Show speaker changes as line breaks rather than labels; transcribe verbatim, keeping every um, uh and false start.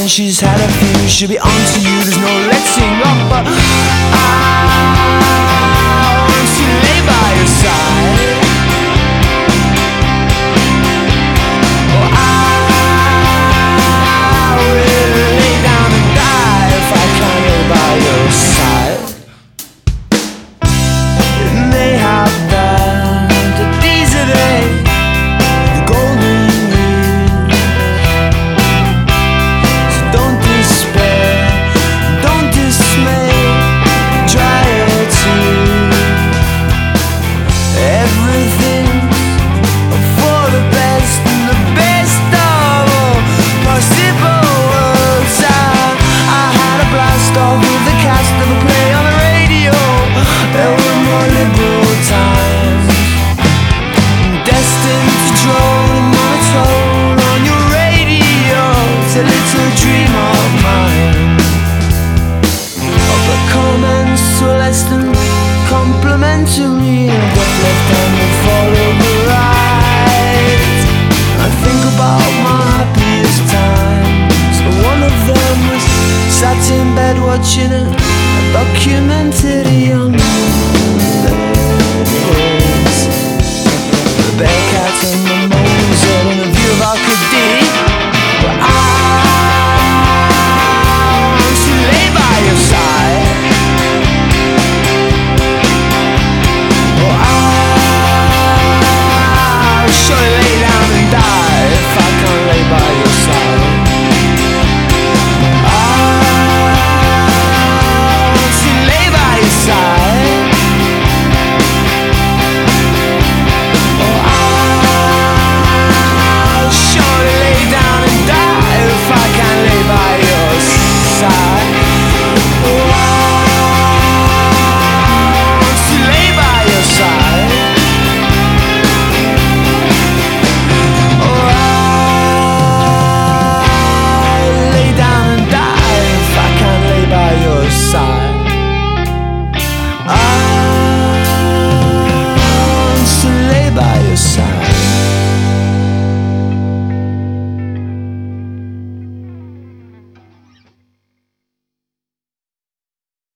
she's had a few, she'll be on to you, there's no letting up. But I want to lay by your side. Oh, I will lay down and die if I can't lay by your side. It may have been that these are days, the golden years. So don't despair, don't dismay, dry your tears. Everything's for the best and the best of all possible worlds. I, I had a blast off with the cast of a play on the radio. There were more liberal times, destined to drone a monotone on your radio. It's a little dream of mine. Oh, but comments were less than complimentary. I got left hand and follow the right. I think about my happiest times. So one of them was sat in bed watching a, a documentary on me.